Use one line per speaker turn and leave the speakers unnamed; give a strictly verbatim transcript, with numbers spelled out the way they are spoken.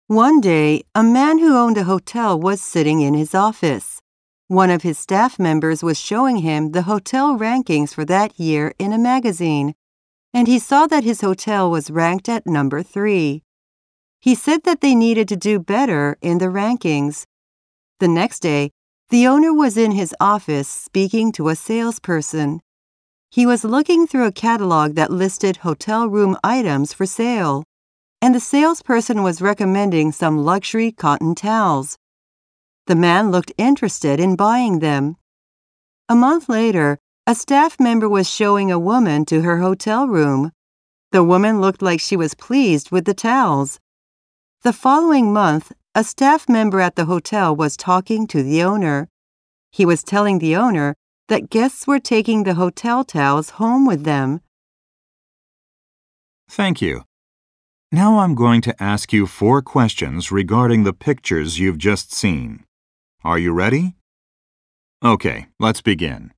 One day, a man who owned a hotel was sitting in his office. One of his staff members was showing him the hotel rankings for that year in a magazine, and he saw that his hotel was ranked at number three. He said that they needed to do better in the rankings. The next day, the owner was in his office speaking to a salesperson. He was looking through a catalog that listed hotel room items for sale, and the salesperson was recommending some luxury cotton towels. The man looked interested in buying them. A month later, a staff member was showing a woman to her hotel room. The woman looked like she was pleased with the towels. The following month, a staff member at the hotel was talking to the owner. He was telling the owner that guests were taking the hotel towels home with them.
Thank you. Now I'm going to ask you four questions regarding the pictures you've just seen. Are you ready? Okay, let's begin.